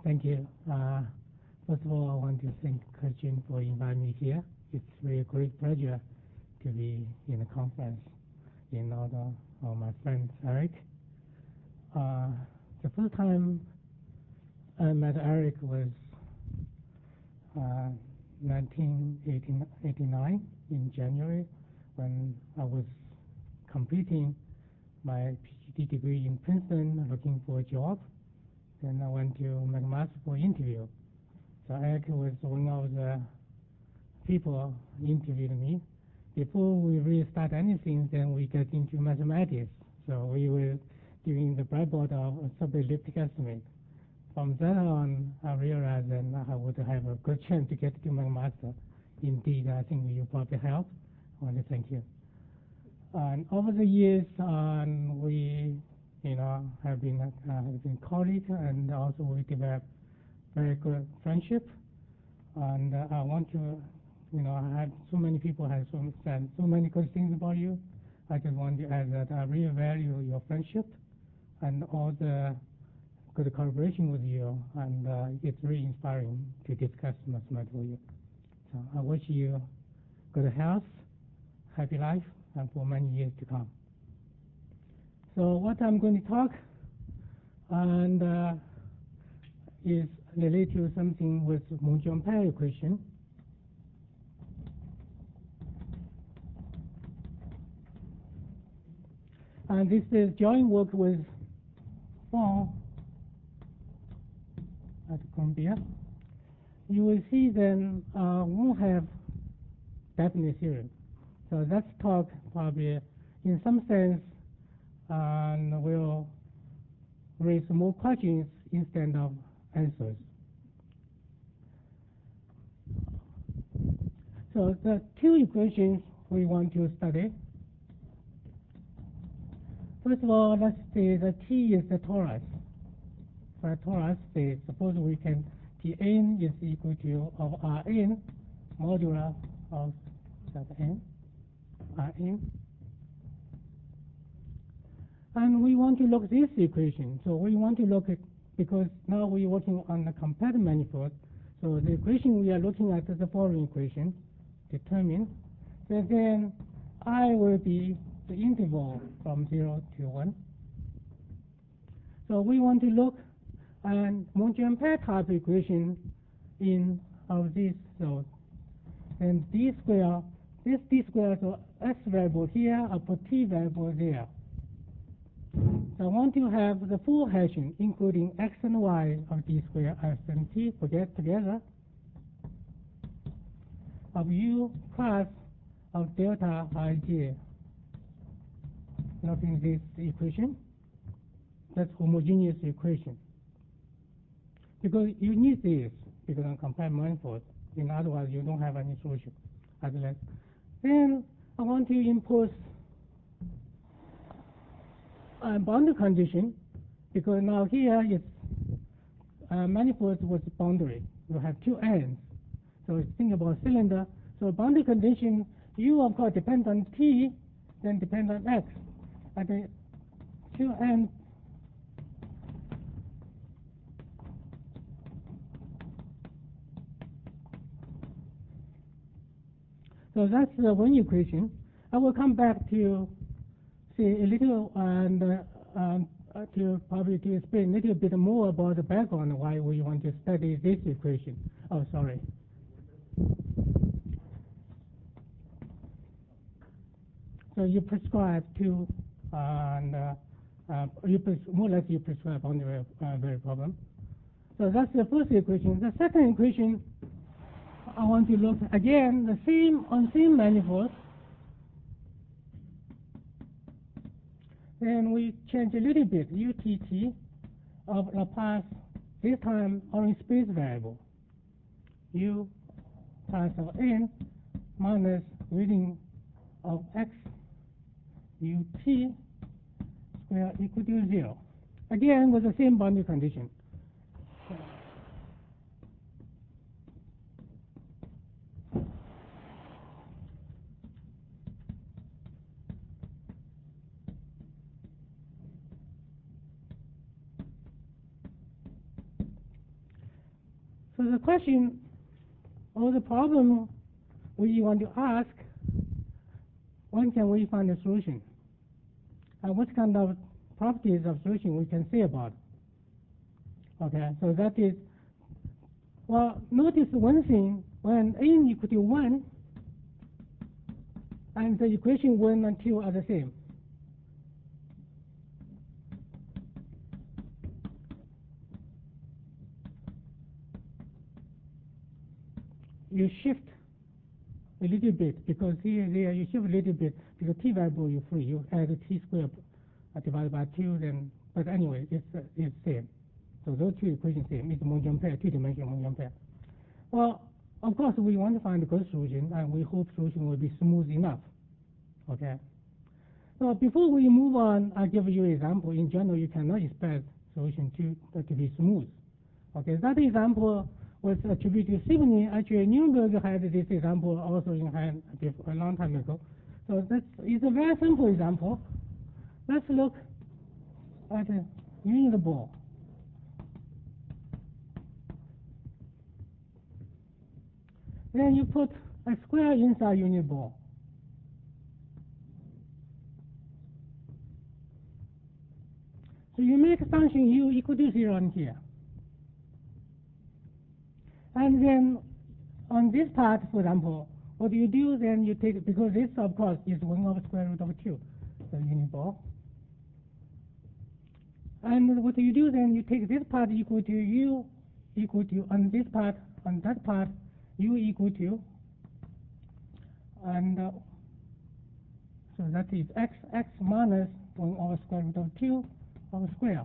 Thank you. First of all, I want to thank Christian for inviting me here. It's really a great pleasure to be in the conference in order of my friend Eric. The first time I met Eric was 1989 in January when I was completing my PhD degree in Princeton, looking for a job. Then I went to McMaster for interview. So Eric was one of the people interviewing me. Before we really start anything, then we get into mathematics. So we were doing the breadboard of subelliptic estimate. From then on, I realized that I would have a good chance to get to McMaster. Indeed, I think you probably helped. I want to thank you. And over the years, we, have been colleagues, and also we developed very good friendship. And I want to, I have so many people have said so many good things about you. I just want to add that I really value your friendship and all the good collaboration with you, and it's really inspiring to discuss mathematics with you. So I wish you good health, happy life, and for many years to come. So what I'm going to talk and is related to something with Monge-Ampere equation. And this is joint work with Fong at Columbia. You will see then we'll have definite theorem. So let's talk probably in some sense and we'll raise more questions instead of answers. So the two equations we want to study. First of all, let's say the T is the torus. For a torus, say, suppose we can Tn is equal to of Rn modular of that n, Rn. And we want to look at this equation. So we want to look at, because now we're working on the compact manifold. So the equation we are looking at is the following equation, determine. So then I will be the interval from 0 to 1. So we want to look at Monge-Ampere type equation in of this. So and d square, this d square, so s variable here, I put t variable there. So I want to have the full hashing, including x and y of d square, s and t, forget together, of u plus of delta ij. Nothing this equation. That's homogeneous equation. Because you need this, because on compact manifold. In other words, you don't have any solution. Then I want to impose a boundary condition, because now here it's manifold with boundary. You have two ends. So think about cylinder. So boundary condition, u of course depends on t, then depends on x. At the two ends. So that's the one equation. I will come back to see a little and to probably to explain a little bit more about the background why we want to study this equation. Oh, sorry. So you prescribe two, and more or less you prescribe boundary variable problem. So that's the first equation. The second equation, I want to look again the same manifold. Then we change a little bit utt of Laplace, this time only space variable. U plus of n minus reading of x ut square equal to 0. Again with the same boundary condition. So the question or the problem we want to ask, when can we find a solution? And what kind of properties of solution we can say about it? Okay, so that is, well, notice one thing, when n equal to 1, and the equation 1 and 2 are the same. You shift a little bit, because here you shift a little bit, because t variable you free, you add t squared divided by 2, then, but anyway, it's same. So those two equations same. It's Monge pair, two-dimensional Monge pair. Well, of course, we want to find a good solution, and we hope solution will be smooth enough. Okay. So before we move on, I'll give you an example. In general, you cannot expect solution to be smooth. Okay, that example was attributed to Sibony. Actually, Nuremberg had this example also in hand a long time ago. So it's a very simple example. Let's look at a unit ball. Then you put a square inside unit ball. So you make function u equal to 0 in here. And then on this part, for example, what do? Then you take, because this, of course, is 1 over square root of 2, the unit ball. And what do? Then you take this part equal to u equal to, on this part, on that part, u equal to, and so that is x minus 1 over square root of 2 over square.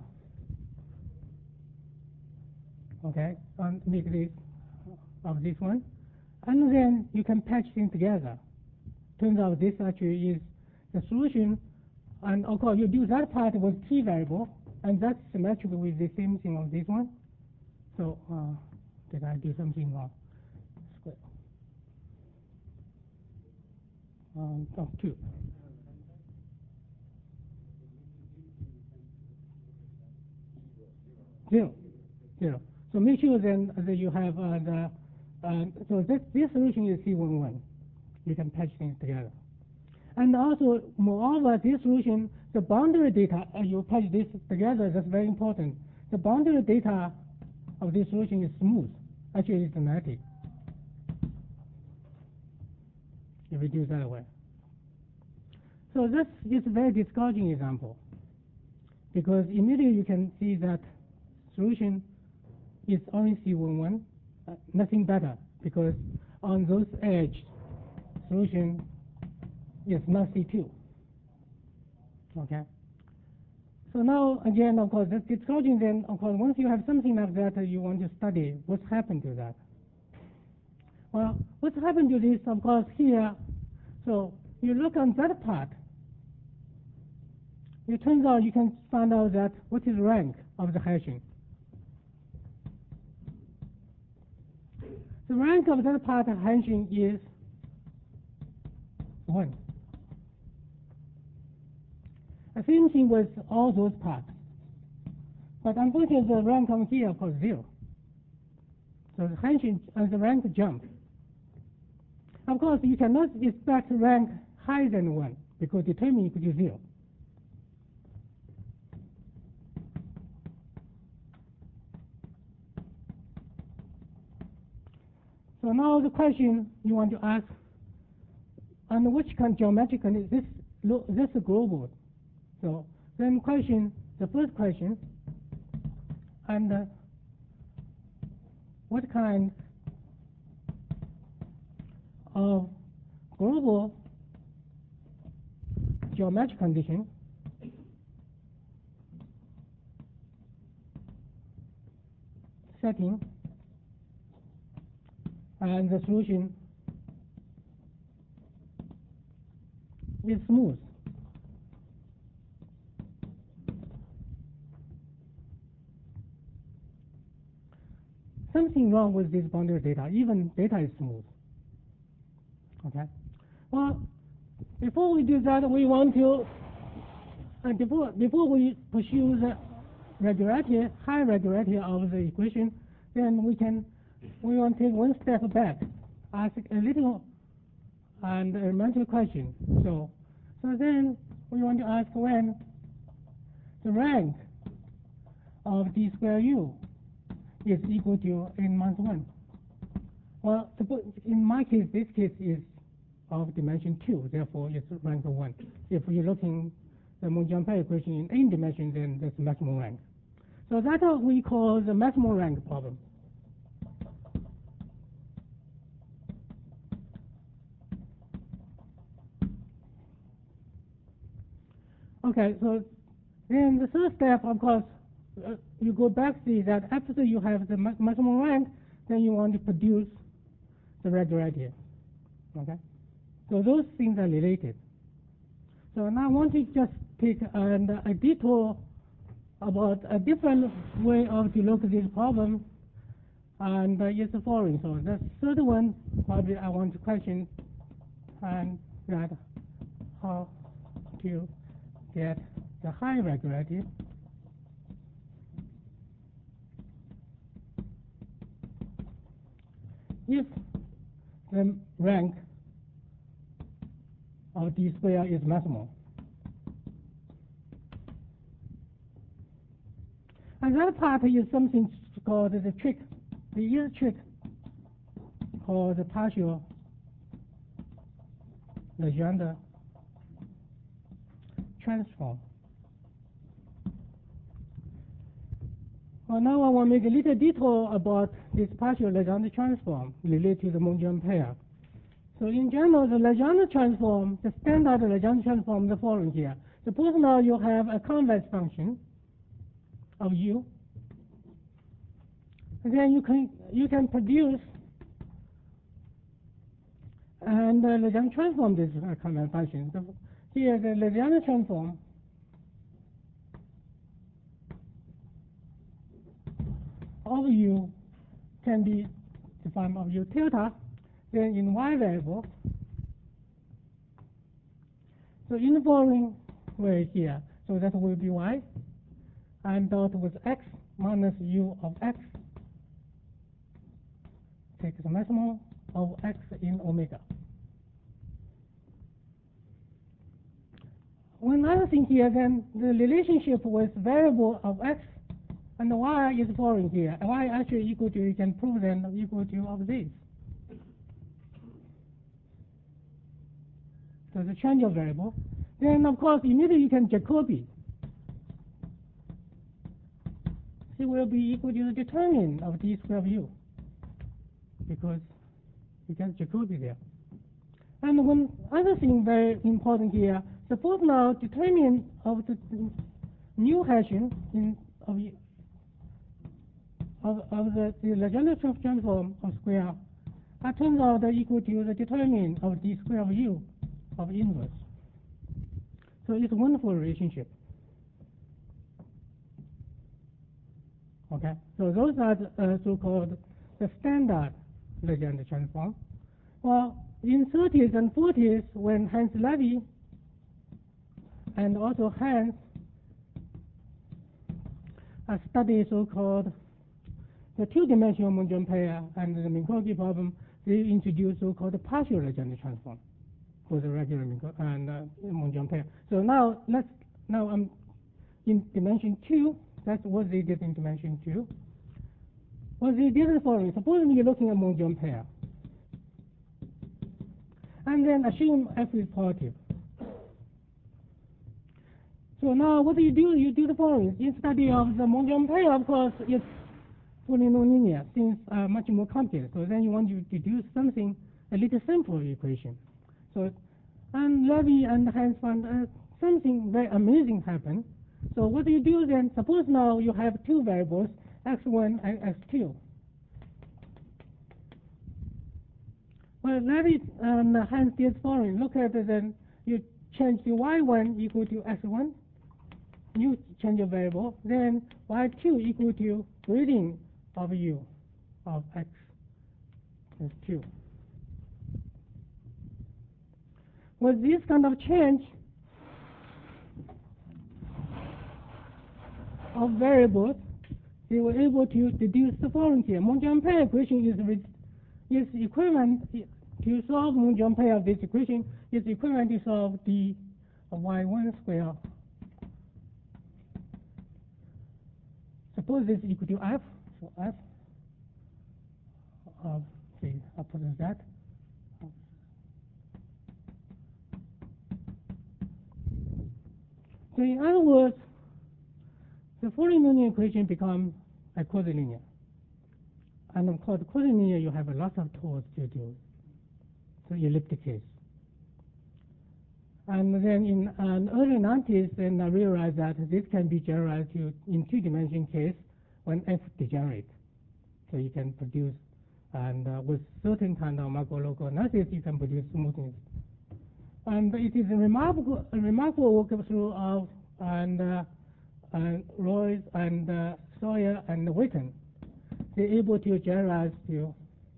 Okay, and make this of this one. And then you can patch things together. Turns out this actually is the solution. And of course, you do that part with t variable, and that's symmetrical with the same thing of this one. So did I do something wrong? Square. Oh, 2. Zero. So make sure then that you have so this solution is C11. You can patch things together. And also, moreover, this solution, the boundary data, you patch this together, that's very important. The boundary data of this solution is smooth. Actually, it's magnetic. If we do it that way. So this is a very discouraging example, because immediately you can see that solution is only C11, nothing better, because on those edges, solution is not C2. Okay. So now, again, of course, that's discouraging. Then, of course, once you have something like that, you want to study what's happened to that. Well, what's happened to this, of course, here, so you look on that part, it turns out you can find out that what is rank of the hashing. The rank of that part of hashing is 1. The same thing with all those parts. But unfortunately, the rank on here, of course, 0. So the hashing and the rank jump. Of course, you cannot expect rank higher than 1, because determinant equal to 0. So now the question you want to ask, under which kind of geometric condition, this is global. So then the first question, and what kind of global geometric condition setting, and the solution is smooth. Something wrong with this boundary data. Even data is smooth. Okay. Well, before we do that, we want to, before we pursue the regularity, high regularity of the equation, then we can we want to take one step back, ask a little and elementary question. So then we want to ask when the rank of d square u is equal to n minus 1. Well, suppose in my case, this case is of dimension 2, therefore it's rank 1. If you're looking the Monge-Ampere equation in n dimension, then that's maximum rank. So that's what we call the maximum rank problem. Okay, so then the third step, of course, you go back, see that after you have the maximum rank, then you want to produce the regularity. Okay, so those things are related. So now I want to just take a detour about a different way of to look at this problem, and it's the following. So the third one, probably I want to question, and that how to get the high regularity if the rank of d square is maximal. And that part is something called the trick. There is a trick called the partial Legendre transform. Well, now I want to make a little detour about this partial Legendre transform related to the Monge-Ampere. So in general, the Legendre transform, the standard Legendre transform, the following here. Suppose now you have a convex function of u, and then you can produce and Legendre transform this convex function. So here the Legendre transform of u can be defined of u tilde, then in y variable. So in the following way here, so that will be y, and dot with x minus u of x, take the maximum of x in omega. One other thing here, then the relationship with variable of x and y is following here. Y actually equal to, you can prove then equal to of this. So the change of variable. Then of course immediately you can Jacobi. It will be equal to the determinant of d square of u, because you can Jacobi there. And one other thing very important here, suppose now determinant of the new Hessian of the Legendre transform of square, that turns out equal to the determinant of d square of u of inverse. So it's a wonderful relationship. Okay, so those are the so-called the standard Legendre transform. Well, in 30s and 40s, when Hans Levy and also Hans studied so-called the two-dimensional Monge-Ampere and the Minkowski problem, they introduced so-called the partial Legendre transform for the regular Monge-Ampere. So now I'm in dimension 2. That's what they did in dimension 2. What they did is the following. Suppose you're looking at Monge-Ampere, and then assume f is positive. So now what do? You do the following. In study of the Monge-Ampere, of course, it's fully nonlinear, things are much more complicated. So then you want to deduce something, a little simpler equation. So, and Levy and Hans found something very amazing happened. So what do you do then? Suppose now you have two variables, x1 and x2. Well, Levy and Hans did the following. Look at it, then you change the y1 equal to x1, you change your variable, then y2 equal to gradient of u of x is 2. With this kind of change of variables, they were able to deduce the following here. Monge-Ampere equation is equivalent to solve Monge-Ampere of this equation is equivalent to solve d of y1 square. Suppose this is equal to f, so f of, say, I'll put it that. So in other words, the Fourier-Newton equation becomes a quadilinear. And of course, quadilinear, you have a lot of tools to do. So elliptic case. And then in an early 90s, then I realized that this can be generalized to in two-dimension case when f degenerate. So you can produce, and with certain kind of macro-local analysis, you can produce smoothness. And it is a remarkable walkthrough of Royce and Sawyer and Witten. They're able to generalize to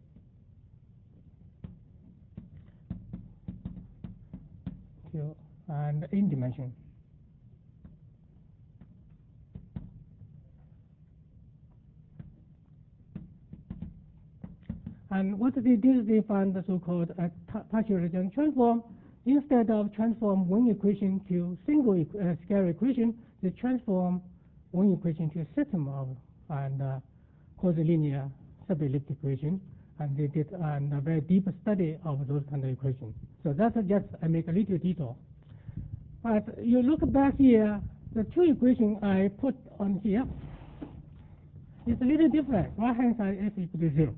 and in dimension. And what they did, they found the so-called partial Lagrange transform. Instead of transform one equation to single scalar equation, they transform one equation to a system of quadrilinear subelliptic equation, and they did a very deep study of those kind of equations. So that's just I make a little detour. But you look back here, the two equations I put on here is a little different. Right hand side f equal to 0.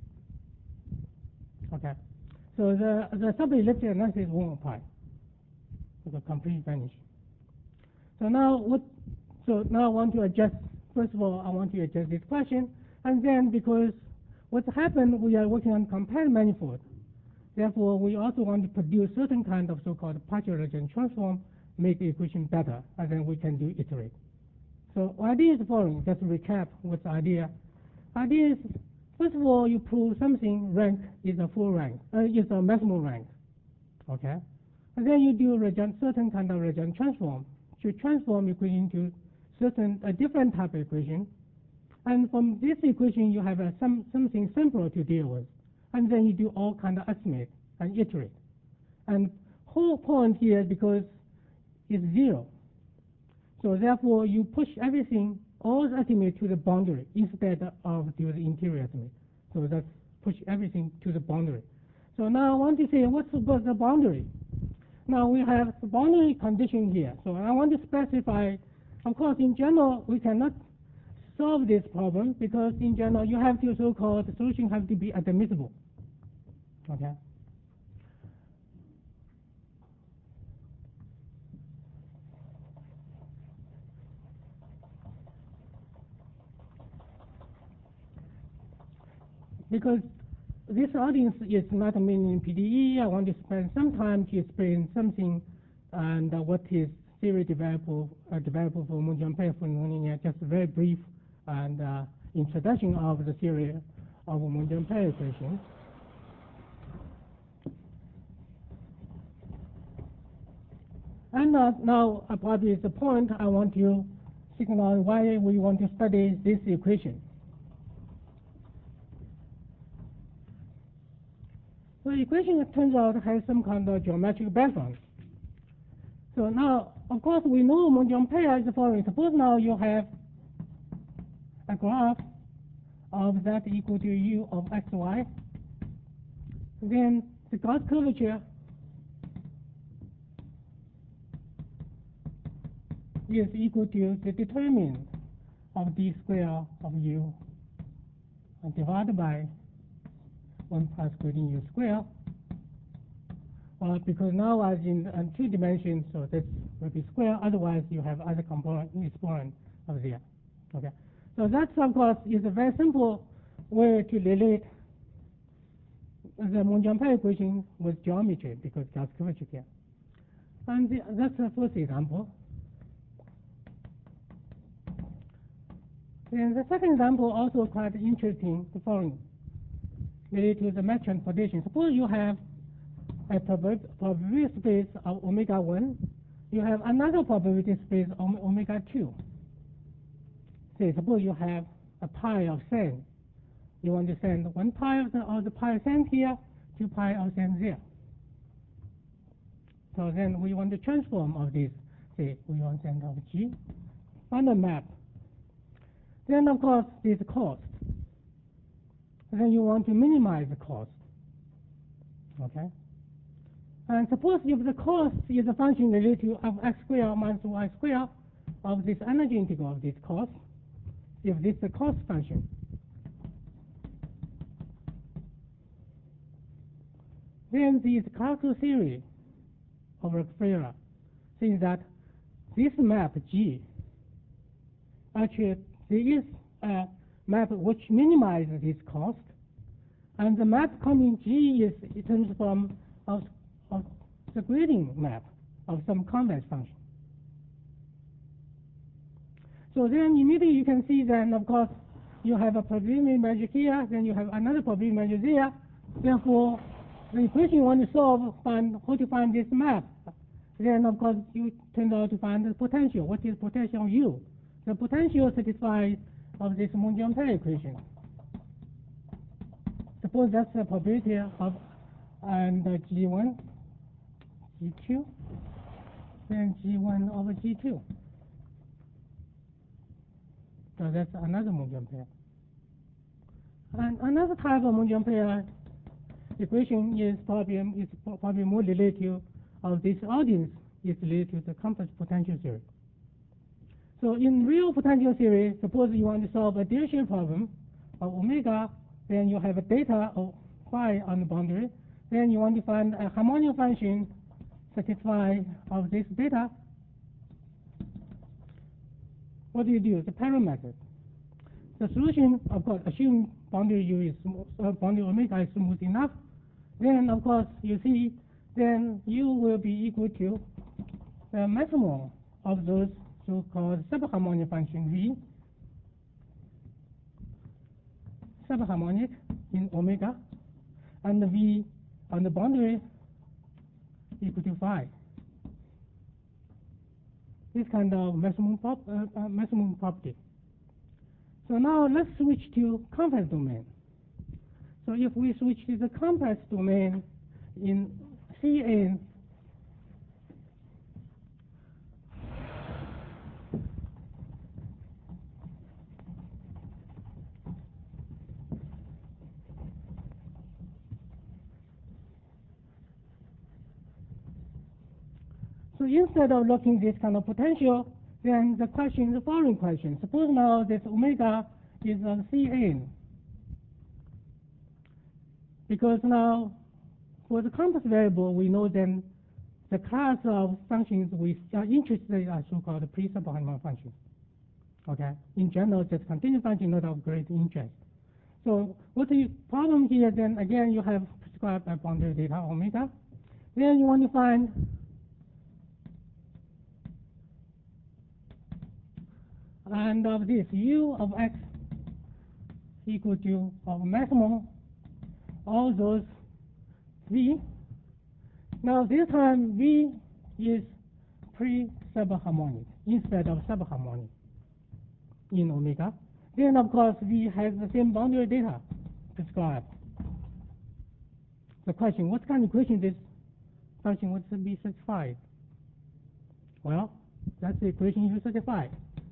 Okay. So the subelliptic analysis won't apply. It will completely vanish. So now I want to adjust. First of all, I want to adjust this question, and then because what's happened, we are working on compact manifold. Therefore, we also want to produce certain kind of so-called partial Lagrange transform, make the equation better, and then we can do iterate. So idea is the following. Just to recap what's the idea. Idea is, first of all, you prove something rank is a full rank, is a maximal rank, okay? And then you do certain kind of Lagrange transform to transform equation to a different type of equation. And from this equation, you have something simpler to deal with. And then you do all kind of estimate and iterate. And whole point here, because it's 0. So therefore, you push everything, all the estimate to the boundary instead of to the interior estimate. So that's push everything to the boundary. So now I want to say, what's the boundary? Now we have the boundary condition here. So I want to specify, of course, in general, we cannot solve this problem because in general, you have to so-called, the solution have to be admissible. Okay. Because this audience is not mainly in PDE, I want to spend some time to explain something and what is theory developable for Monge-Ampere for nonlinear, just a very brief and introduction of the theory of Monge-Ampere equation. And now probably is the point I want to signal why we want to study this equation. So the equation, it turns out, has some kind of geometric background. So now, of course, we know Monge-Ampere is the following. Suppose now you have a graph of z equal to u of xy. Then the Gauss curvature is equal to the determinant of d square of u divided by 1 plus gradient u square. Because now as in 2 dimensions, so this will be square. Otherwise, you have other exponent of there. Okay. So that, of course, is a very simple way to relate the Monge-Ampere equation with geometry because Gauss curvature here. And that's the first example. And the second example also quite interesting, the following, related to the match transportation. Suppose you have a probability space of omega 1. You have another probability space of omega 2. Say, suppose you have a pile of sand. You want to send one pile of the pile of sand here, two pile of sand there. So then we want to transform of this. Say we want to send of G, find a map. Then of course this cost. Then you want to minimize the cost. Okay? And suppose if the cost is a function related of x squared minus y squared of this energy integral of this cost, if this is a cost function, then this classical theory of Rockefeller says that this map G, actually there is a map which minimizes this cost, and the map coming G is in terms of the grading map of some convex function. So then immediately you can see then, of course, you have a probability measure here, then you have another probability measure there. Therefore, the equation you want to solve, how to find this map. Then, of course, you turn out to find the potential. What is potential U? The potential satisfies of this Monge-Ampere equation. Suppose that's the probability of and G1, G2, then G1 over G2. So that's another Monge-Ampere. And another type of Monge-Ampere equation is probably more related of this audience is related to the complex potential theory. So in real potential theory, suppose you want to solve a differential problem of omega, then you have a data of phi on the boundary, then you want to find a harmonic function satisfy of this data. What do? The parallel method. The solution, of course, assume boundary U is boundary omega is smooth enough, then of course you see then U will be equal to the maximum of those so-called subharmonic function V, subharmonic in omega, and the V on the boundary equal to phi. This kind of maximum property. So now let's switch to complex domain. So if we switch to the complex domain in Cn, so instead of looking this kind of potential, then the following question. Suppose now this omega is on Cn. Because now for the complex variable, we know then the class of functions we are interested in are so-called pre-subharmonic functions. Okay? In general, just continuous function not of great interest. So what's the problem here then? Again, you have prescribed a boundary data omega. Then you want to find and of this U of x equal to of maximum all those V. Now this time V is pre-subharmonic instead of subharmonic in omega. Then of course V has the same boundary data prescribed. The question, what kind of equation this function would be satisfied? Well, that's the equation you satisfy.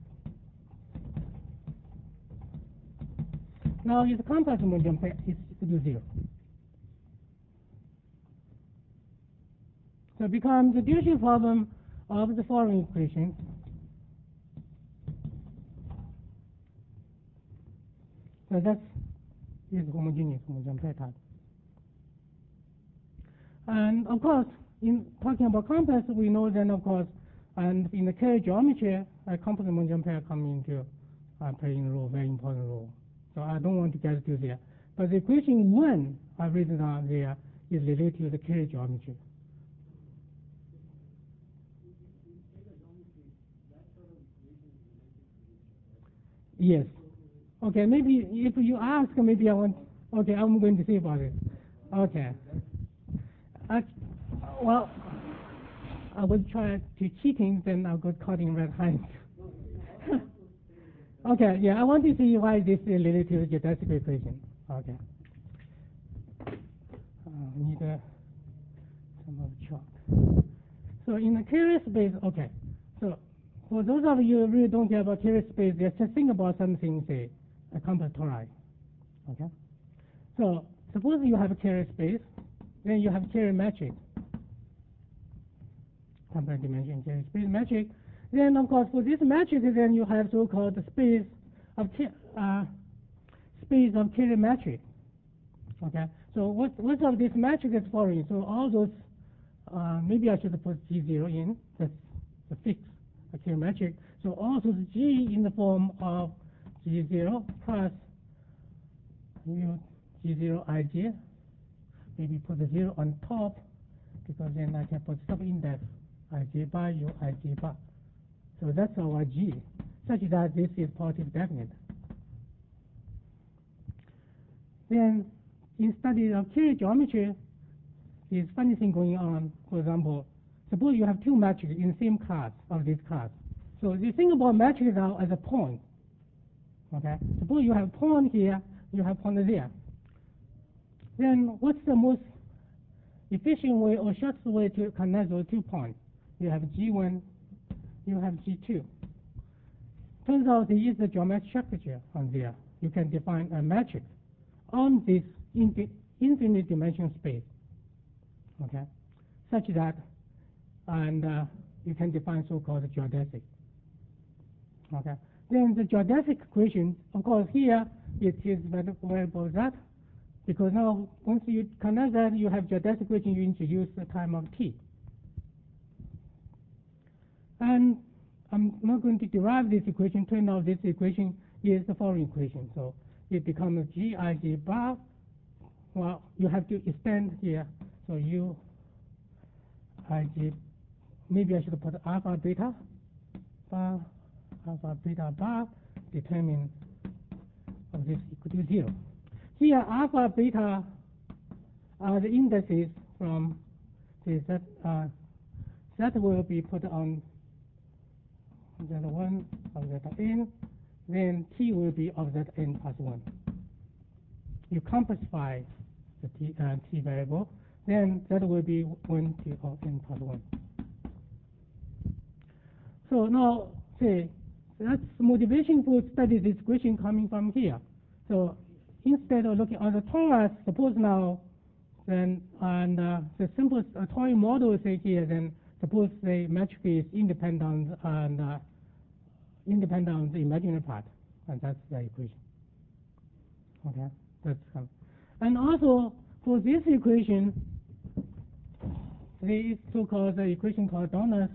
Now its complex Monge-Ampere is equal to 0. So it becomes the differential problem of the following equation. So that is homogeneous Monge-Ampere type. And of course, in talking about complex, we know then of course, and in the Carrier geometry, complex Monge-Ampere come into playing a role, very important role. So I don't want to get to there. But the equation 1 I've written down there is related to the Carrier geometry. Yes. Okay, maybe if you ask, maybe I want, okay, I'm going to say about it. Okay. Well, I will try to cheating, then I'll go caught in red hand. Okay, yeah, I want to see why this is related to the geodesic equation. Okay. We need some of chalk. So in the Carrier space, okay. So for those of you who really don't care about Carrier space, just think about something, say, a compass tori. Okay. So suppose you have a Carrier space, then you have Carrier metric, compass dimension Carrier space metric. Then of course for this metric, then you have so-called space of Carrier metric. Okay. So what's of this metric is following. So all those, maybe I should put G0 in. That's the fixed Carrier metric. So all those G in the form of G0 plus mu G0 Ij. Maybe put the 0 on top, because then I can put sub-index Ij bar U Ij bar. So that's our G, such that this is positive definite. Then in study of Carrier geometry, there's funny thing going on. For example, suppose you have two matrices in the same class of this class. So you think about matrix now as a point. Okay? Suppose you have a point here, you have a point there. Then what's the most efficient way or shortest way to connect those 2 points? You have G1, you have G2. Turns out there is a geometric structure on there. You can define a matrix on this infinite dimension space, okay, such that, and you can define so-called geodesic. Okay. Then the geodesic equation, of course, here it is variable that, because now once you connect that, you have geodesic equation, you introduce the time of t. And I'm not going to derive this equation. Turn out this equation is the following equation. So it becomes Gij bar. Well, you have to extend here. So U Ij, maybe I should put alpha beta bar, determine of this equal to 0. Here, alpha beta are the indices from this that will be put on Z1 of Zn, then T will be of Zn plus 1. You compressify the T variable, then that will be 1 T of N plus 1. So now, say, that's motivation for study this equation coming from here. So instead of looking at the torus, suppose now, then, and the simplest toy model say here, then suppose the metric is independent and independent on the imaginary part, and that's the equation. Okay, that's and also for this equation, there is so-called the equation called Donner's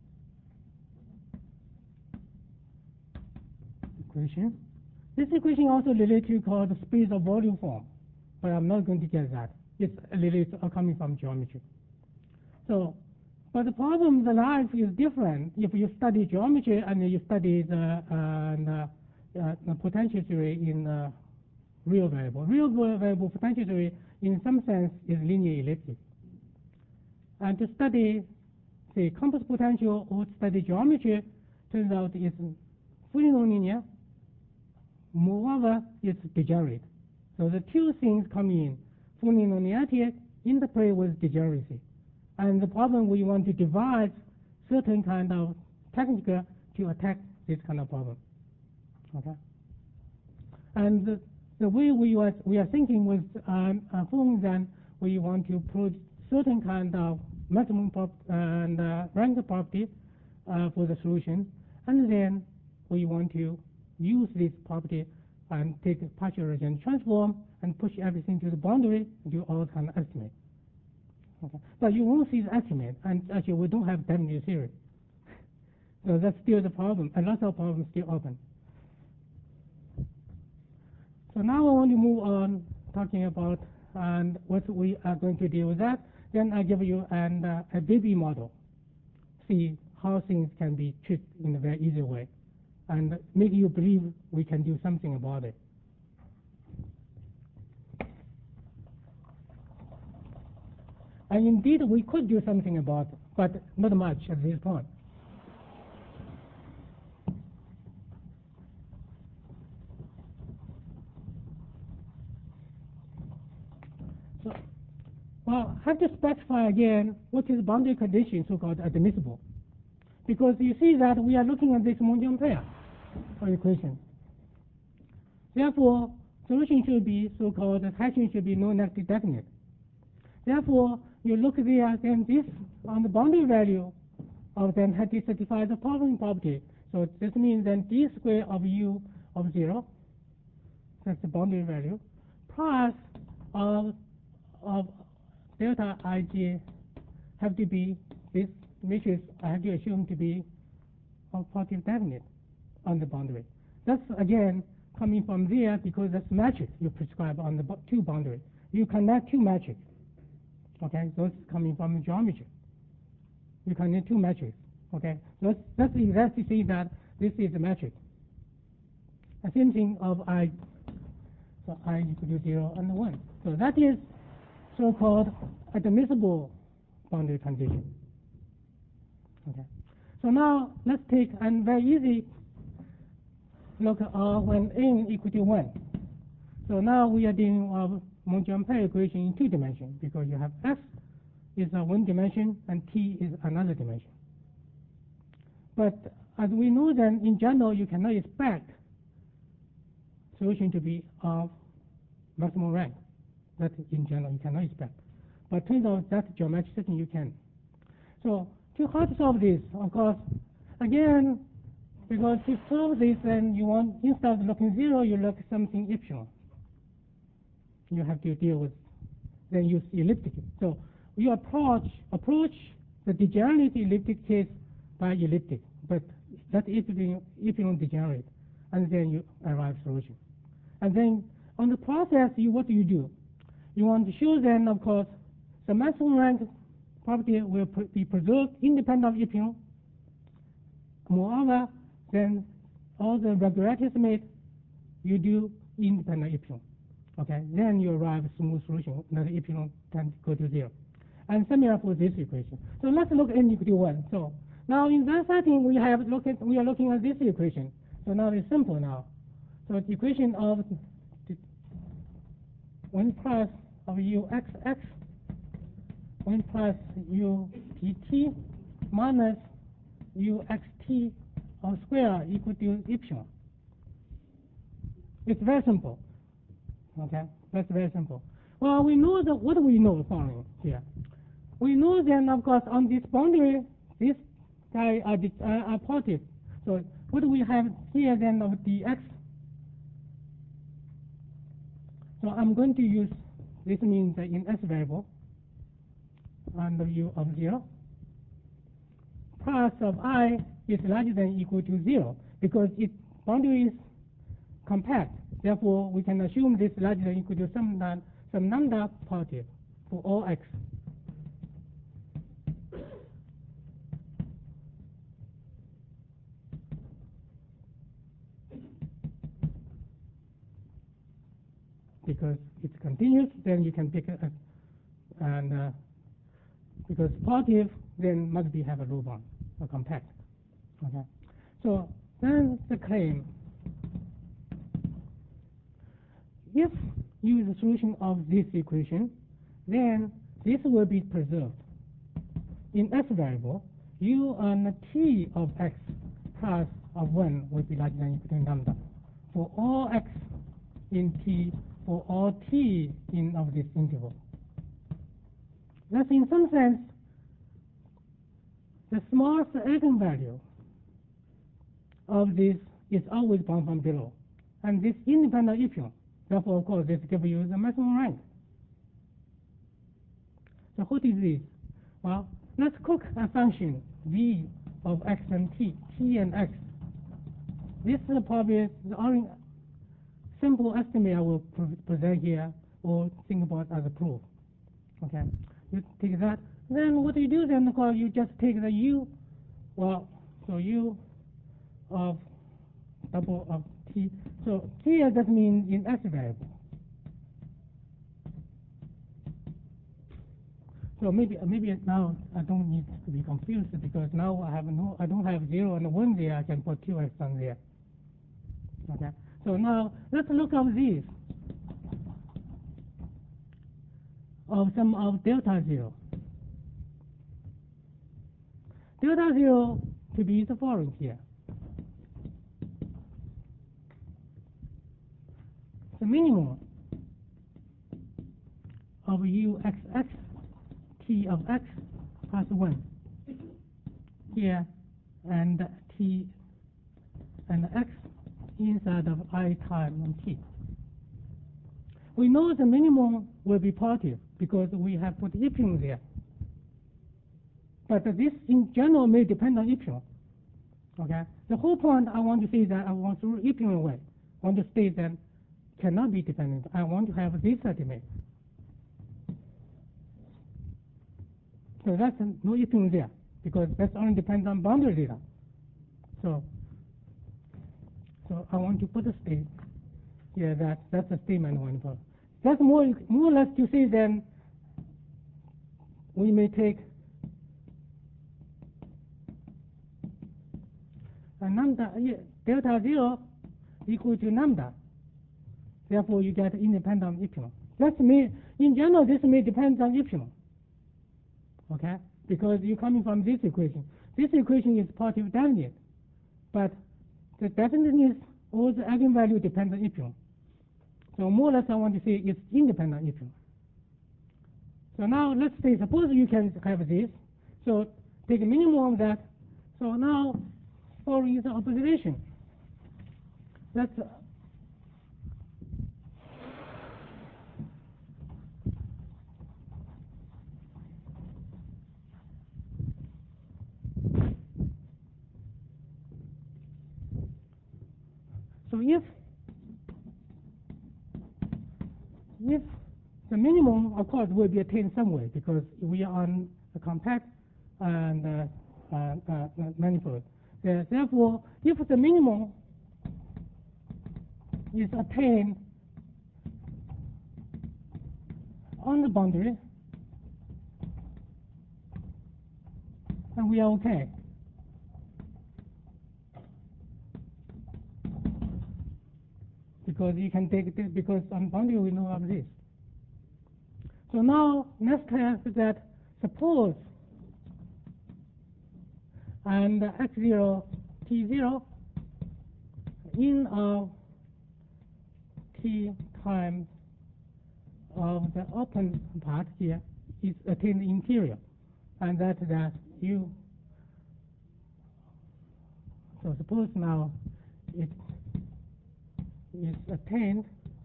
equation. This equation also related to called the space of volume form, but I'm not going to get that. It's related coming from geometry. So, but the problem, the life is different if you study geometry and you study the potential theory in real variable. Real variable potential theory, in some sense, is linear elliptic. And to study, say, compass potential or study geometry, turns out it's fully nonlinear. Moreover, it's degenerate. So the two things come in: fully nonlinearity interplay with degeneracy. And the problem, we want to devise certain kind of technique to attack this kind of problem. Okay. And the way we are thinking with form, then we want to put certain kind of maximum and rank property for the solution, and then we want to use this property and take a partial Lagrange transform and push everything to the boundary and do all kind of estimate. Okay. But you won't see the estimate, and actually we don't have definite theory. So that's still the problem, and lots of problems still open. So now I want to move on talking about and what we are going to deal with that. Then I give you a baby model, see how things can be treated in a very easy way, and make you believe we can do something about it. And indeed, we could do something about it, but not much at this point. Well, I have to specify again what is boundary condition, so-called admissible. Because you see that we are looking at this Monge pair of equation. Therefore, solution should be so-called hashing should be non-negative definite. Therefore, you look there, then this on the boundary value of then had to satisfy the following property. So this means then d square of u of 0, that's the boundary value, plus of delta ij have to be this matrix I have to assume to be of positive definite on the boundary. That's again coming from there because that's matrix you prescribe on the two boundary. You connect two matrices. Okay, those coming from geometry. You connect two matrices. Okay, so that's exactly say that this is a matrix. The same thing of I. So I equal to 0 and 1. So that is so-called admissible boundary condition. Okay. So now let's take a very easy look when n equal to 1. So now we are dealing with Monge-Ampere equation in 2 dimensions because you have x is a 1 dimension and t is another dimension. But as we know then in general you cannot expect solution to be of maximum rank. That in general you cannot expect. But turns out that geometric setting you can. So how to solve this? Of course, again, because to solve this, then you want, instead of looking 0, you look something epsilon. You have to deal with, then use elliptic. So you approach the degenerate elliptic case by elliptic, but that epsilon degenerate, and then you arrive solution. And then on the process, what do? You want to show then, of course, the maximum rank property will be preserved independent of epsilon. Moreover, then all the regularity estimate you do independent of epsilon. Okay, then you arrive a smooth solution, that epsilon can go to 0. And similar for this equation. So let's look at n equal to 1. So now in that setting we are looking at this equation. So now it's simple now. So the equation of 1 plus of uxx 1 plus upt minus uxt all square equal to epsilon. It's very simple. Okay, that's very simple. Well, we know that what do we know following here? We know then, of course, on this boundary, this guy are positive. So what do we have here then of dx? So I'm going to use, this means in s variable, under u of 0, plus of I is larger than or equal to 0, because its boundary is compact. Therefore, we can assume this larger than or equal to some lambda positive for all x. Because it's continuous, then you can pick it, and because positive, then must be have a low bound, or compact. Okay. So then the claim: if you use the solution of this equation, then this will be preserved. In s variable, u and t of x plus of 1 will be larger than or equal to lambda for all x in t, for all t in of this interval. Thus, in some sense, the smallest eigenvalue of this is always bound from below, and this independent epsilon. Therefore, of course, this gives you the maximum rank. So what is this? Well, let's cook a function v of x and t and x. This is probably the only simple estimate I will present here or think about as a proof. Okay, you take that. Then what do you do then? Of course, you just take the u. Well, so u of double of t. So here that means in s variable. So maybe now I don't need to be confused because now I don't have 0 and 1 there. I can put 2x on there. Okay. So now let's look at these. of sum of delta 0. Delta 0 to be the following here. The minimum of uxx t of x plus 1 here, and t and x inside of I time t. We know the minimum will be positive because we have put epsilon there. But this in general may depend on epsilon. Okay? The whole point I want to say that I want to epsilon away. I want to state that cannot be dependent. I want to have this estimate. So that's no epsilon there because that's only depends on boundary data. So I want to put a state here that's a statement one for. That's more or less to say then we may take a lambda delta 0 equal to lambda. Therefore, you get independent epsilon. That may, in general, this may depend on epsilon. Okay, because you're coming from this equation. This equation is positive definite, but the definiteness or the eigenvalue depends on epsilon. So more or less, I want to say it's independent epsilon. So now let's say, suppose you can have this. So take a minimum of that. So now, following the observation. That's so if the minimum, of course, will be attained some way because we are on a compact and manifold. Therefore, if the minimum is attained on the boundary, then we are okay. Because you can take it, because on boundary we know of this. So now let's test that suppose and x0 t0 in of t times of the open part here is attained interior, and that you. So suppose now it is attained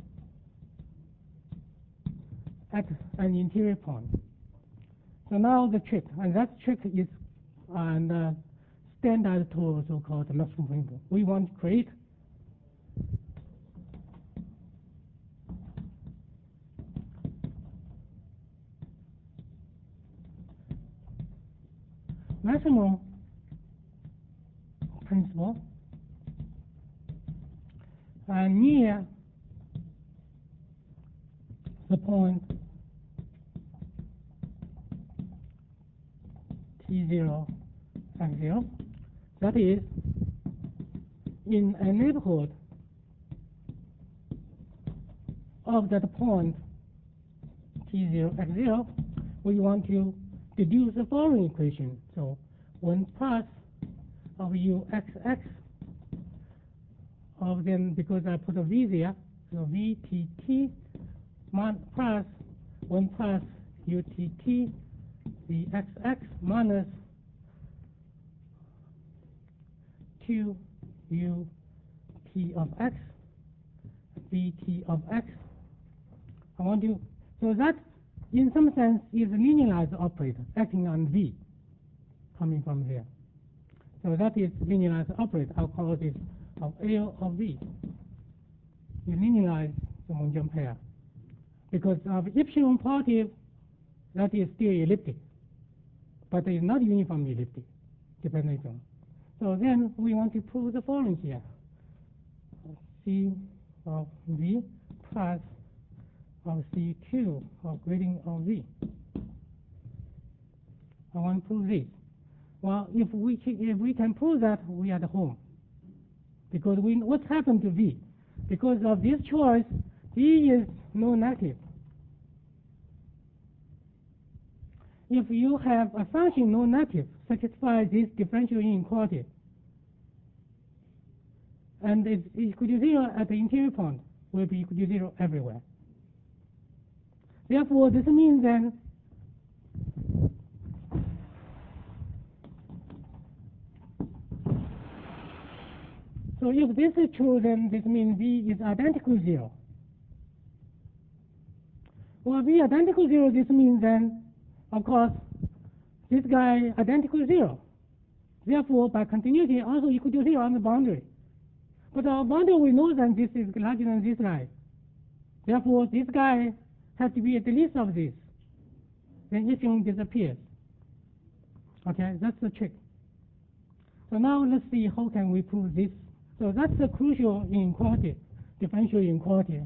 at an interior point. So now the trick, and that trick is standard to so-called maximum principle. We want to create maximum principle near the point t0 x0, that is in a neighborhood of that point t0 x0, we want to deduce the following equation. So 1 plus of uxx of then, because I put a v there, so vtt plus 1 plus utt the xx minus 2 ut of x vt of x. I want to, so that in some sense is a linearized operator acting on v coming from there. So that is linearized operator. I'll call this of L of v. You linearize the Monge pair. Because of epsilon positive, that is still elliptic, but it is not uniformly elliptic, dependent on. So then we want to prove the following here. C of v plus of CQ of gradient of v. I want to prove this. Well, if we can prove that, we are at home. Because what happened to v? Because of this choice, v is no negative. if you have a function non-negative, satisfy this differential inequality, and it's equal to 0 at the interior point, will be equal to 0 everywhere. Therefore, this means then so if this is true, then this means V is identical to 0. Well, V identical to 0, this means then, of course, this guy identical to 0. Therefore, by continuity, also equal to 0 on the boundary. But our boundary, we know that this is larger than this guy. Therefore, this guy has to be at the least of this. Then epsilon disappears. Okay, that's the trick. So now let's see how can we prove this. So that's the crucial inequality, differential inequality.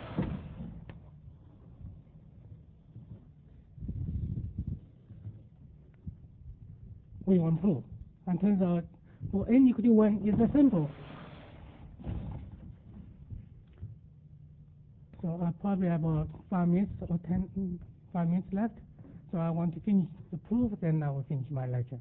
We want to prove. And turns out for n equal to 1 is a simple. So I probably have about 5 minutes or 5 minutes left. So I want to finish the proof, then I will finish my lecture.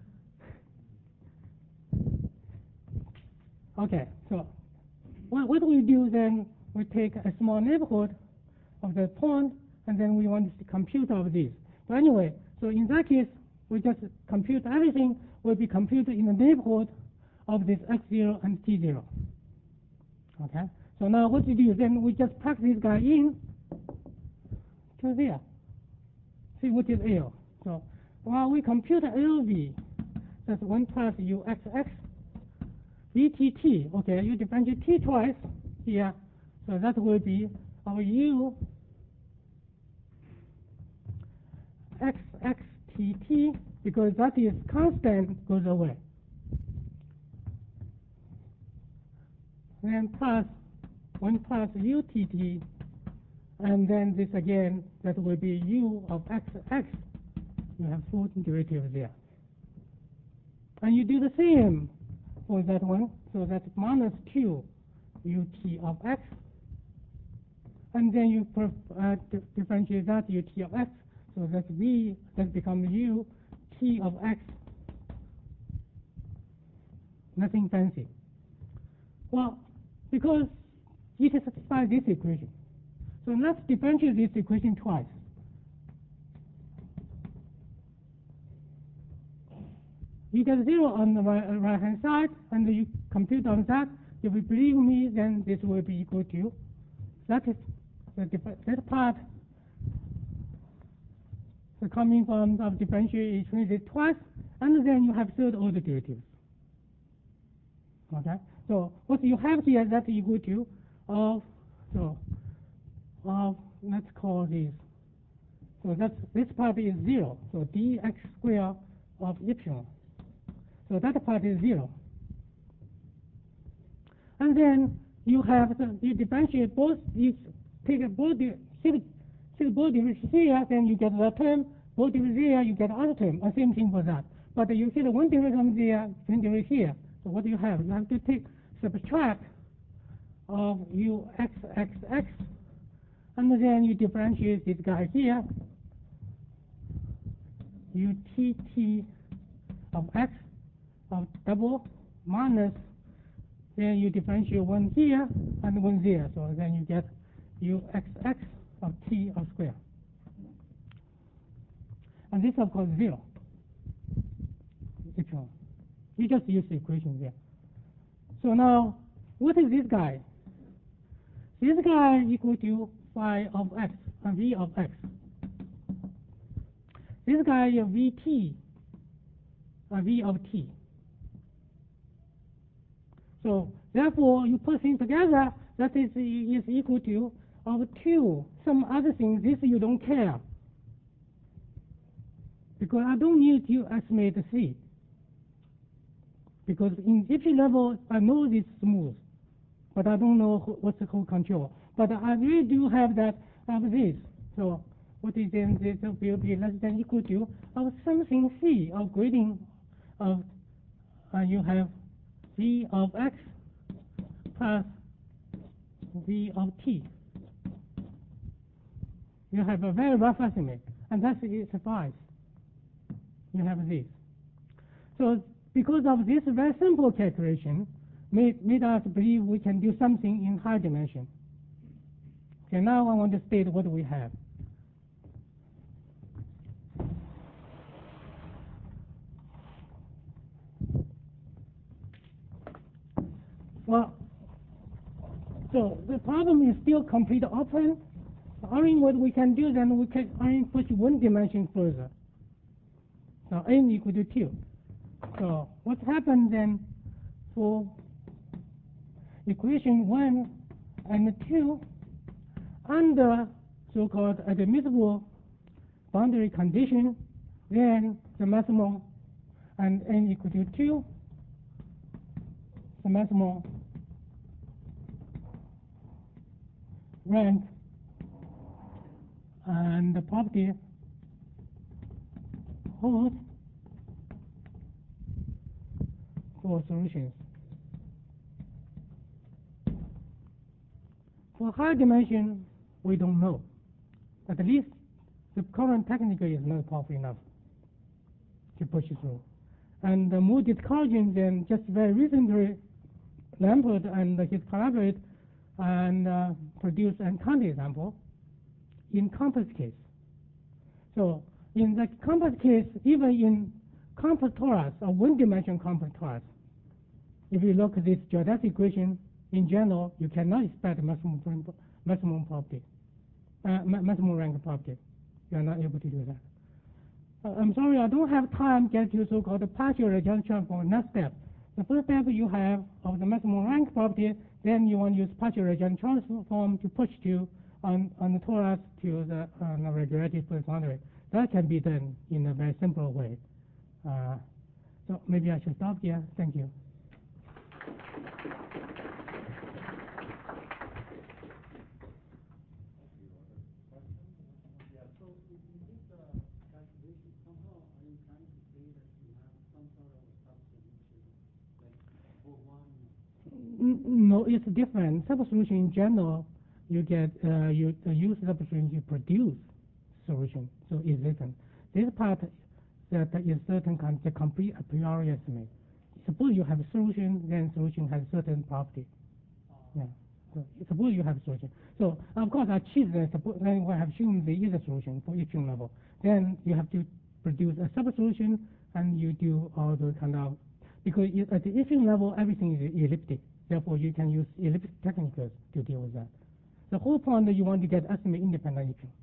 Okay, so what we do then, we take a small neighborhood of the point, and then we want to compute all of these. But anyway, so in that case, we just compute everything will be computed in the neighborhood of this x0 and t0. Okay, so now what we do, then we just plug this guy in to there. See what is L. So while we compute LV, that's 1 plus uxx, vtt, okay, you differentiate t twice here, so that will be our u xxtt, because that is constant, goes away. Then plus 1 plus utt, and then this again, that will be u of xx. You have full derivative there. And you do the same for that one, so that's minus 2 ut of x. And then you differentiate that ut of x, so that's v, that becomes u t of x. Nothing fancy. Well, because it satisfies this equation. So let's differentiate this equation twice. You get 0 on the right-hand side, and you compute on that. If you believe me, then this will be equal to, that is that part, the coming from of differentiation is twice, and then you have third order derivatives. Okay, so what you have here, that's equal to let's call this. So that's this part is 0. So dx squared of epsilon. So that part is 0. And then you have you differentiate both these, take both the both derivatives here, then you get the term. Both derivatives here, you get the other term. And same thing for that. But you see the one derivative there, one derivative here. So what do you have? You have to take subtract of uxxx, and then you differentiate this guy here, utt of x of double minus, then you differentiate one here and one there, so then you get uxx of t of square. And this of course 0. You just use the equation there. So now, what is this guy? This guy equal to phi of x and v of x. This guy is vt and v of t. So therefore, you put things together, that is equal to of 2. Some other things, this you don't care. Because I don't need to estimate the c. Because in each level, I know it's smooth, but I don't know what's the whole control. But I really do have that of this. So what is then this will be less than equal to of something c of grading of you have v of x plus v of t. You have a very rough estimate, and that suffices. you have this. So because of this very simple calculation, made us believe we can do something in higher dimension. Okay, now I want to state what we have. Well, so the problem is still complete open. Only what we can do then, we can only push one dimension further. So n equal to 2. So what happens then for equation 1 and 2 under so-called admissible boundary condition, then the maximum and n equal to 2, the maximum rank and the property holds for solutions. For higher dimension, we don't know. At least the current technique is not powerful enough to push through. And more discouraging than just very recently, Lampert and his collaborators and produced a counterexample in compass case. So in the compass case, even in compass torus, or one-dimensional compass torus, if you look at this geodesic equation, in general, you cannot expect maximum property, maximum rank property. You are not able to do that. I'm sorry, I don't have time to get to so-called partial Reggiani transform next step. The first step you have of the maximum rank property, then you want to use partial Reggiani transform to push to on the torus to the regulated first boundary. That can be done in a very simple way. So maybe I should stop here. Thank you. No, it's different. Subsolution in general, you get you use subsolution to produce solution, so it's different. This part that is certain kind of complete a priori estimate. Suppose you have a solution, then solution has certain property. Yeah. So suppose you have a solution. So of course I choose the then we have assumed there is a solution for each level. Then you have to produce a sub-solution and you do all those kind of, because at the issue level everything is elliptic. Therefore you can use elliptic techniques to deal with that. The whole point that you want to get estimate independent issue.